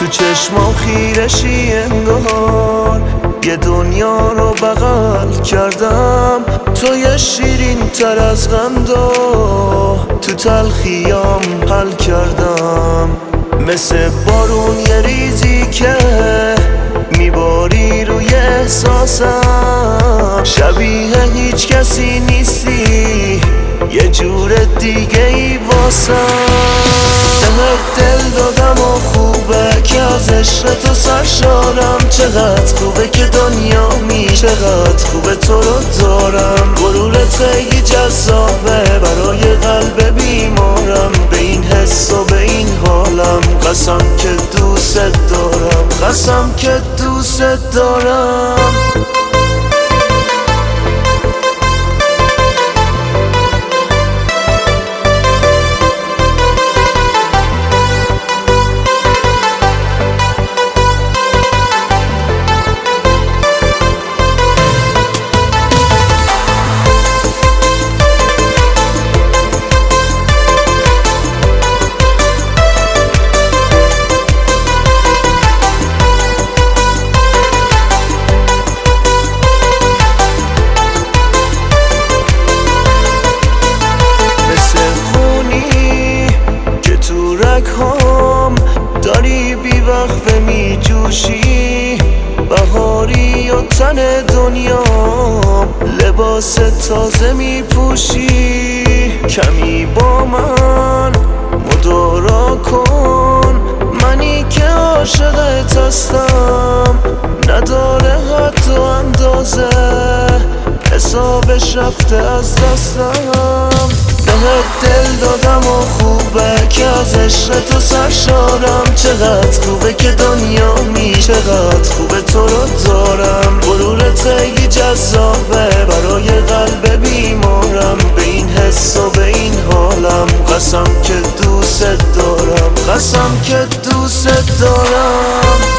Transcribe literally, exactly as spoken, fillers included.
چشما خیرشی انگار یه دنیا رو بغل کردم، توی شیرین تر از غمدا تو تلخیام حل کردم. مثل بارون یه ریزی که میباری روی احساسم، شبیه هیچ کسی نیستی یه جور دیگه ای واسم. بهت دل دادم و خوبه که از عشق تو سرشارم، چقدر خوبه که دنیا می چقدر خوبه تو رو دارم. غرورت خیلی جذابه برای قلب بیمارم، به این حس و به این حالم قسم که دوست دارم، قسم که دوست دارم. هم داری بی وقفه می جوشی، بهاری و تن دنیا لباس تازه می پوشی. کمی با من مدارا کن، منی که عاشقت هستم نداره حتی اندازه، حسابش رفته از دستم. بهت دل دادم و خوبه که از عشق تو سرشارم، چقدر خوبه که دنیا می چقدر خوبه تو رو دارم. غرورت خیلی جذابه برای قلب بیمارم، به این حس و به این حالم قسم که دوست دارم، قسم که دوست دارم.